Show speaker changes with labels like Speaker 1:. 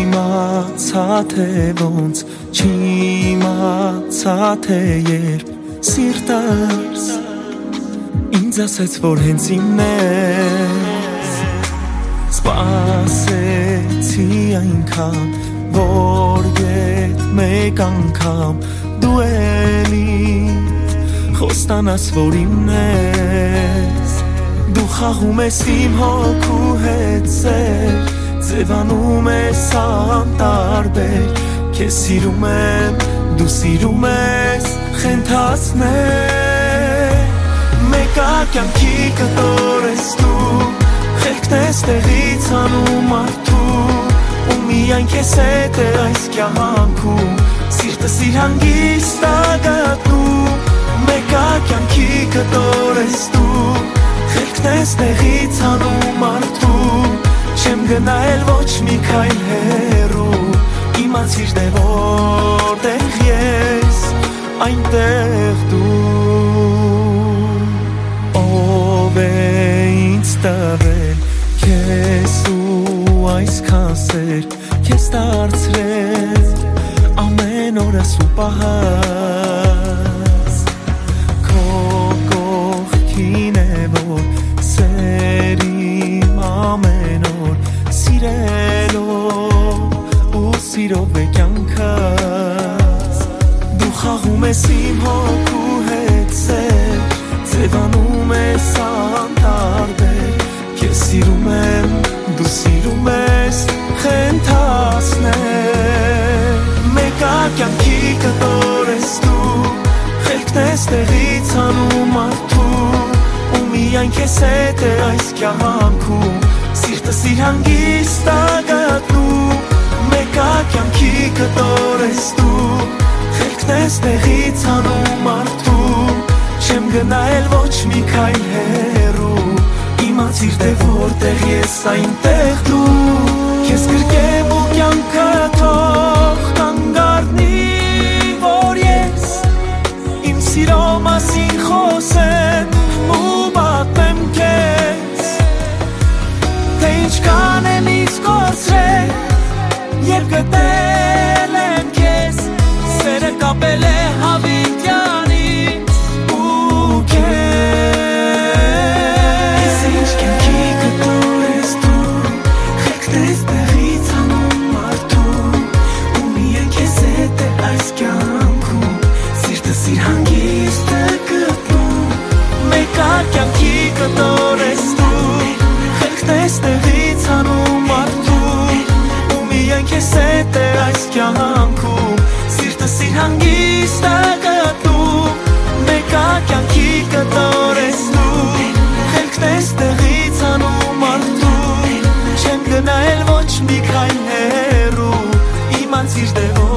Speaker 1: Չիմացա թե ոնց, չիմացա թե երբ սիրտս ինձ ասեց, որ հենց իմն ես Սպասեցի այնքան, որ ետ մեկ անգամ դու էլի խոստանաս, որ իմն ես Դու խաղում ես իմ հոգու հետ սեր Ձևանում ես անտարբեր Քեզ սիրում եմ, դու սիրում ես խենթացնել Մեկա կյանքի կտոր ես դու Խելքն ես տեղից անում արդու Ու միայն քեզ հետ է այս կյանքում Սիրտս իր հանգիստ ագատնում Մեկա կյանքի կտոր ես դու Խելքն ես տեղից անում արդու Չեմ գնա էլ ոչ մի քայլ հեռու Իմացիր դե որտեղ ես Այնտեղ դու Ով է ինձ տվել Քեզ ու այսքան սեր Քեզ դարձրել Ամեն օրս ու պահած Քո կողքին է որ Սերիմ ամեն օր Սիրելով ու սիրով է կյանքս Դու խաղում ես իմ հոգու հետ սեր Ձևանում ես անտարբեր Քեզ սիրում եմ, դու սիրում ես խենթացնել Մեկա կյանքի կտոր ես դու Խելքն ես տեղից անում արդու Ու միայն քեզ հետ է այս կյանքում Սիրտս իր հանգիստ ագատնում Մեկա կյանքի կտոր ես դու Խելքն ես տեղից անում արդու Չեմ գնա էլ ոչ մի քայլ հեռու Իմացիր դե որտեղ ես այնտեղ դու Քեզ գրկեմ ու կյանքը թող կանգառնի Որ ես իմ սիրո մասին խոսեմ ու պատմեմ քեզ Թե ինչքան եմ ինձ կորցրել Երբ գտել եմ քեզ Սերը կապել է հավիտյանից ու քեզ Ես ինչ կյանքի կտոր ես դու Խելքն ես տեղից անում արդու Ու միայն քեզ հետ է այս կյանքում Սիրտս իր հանգիստը գտնում Մեկա կյանքի կտոր ես դու Խելքն ես տեղից անում արդու Ու միայն քեզ հետ է այս կյանքում Սիրտս իր հանգիստը գտնում Մեկա կյանքի կտոր ես դու Խելքն ես տեղից անում արդու Չեմ գնա էլ ոչ մի քայլ հեռու Իմացիր դե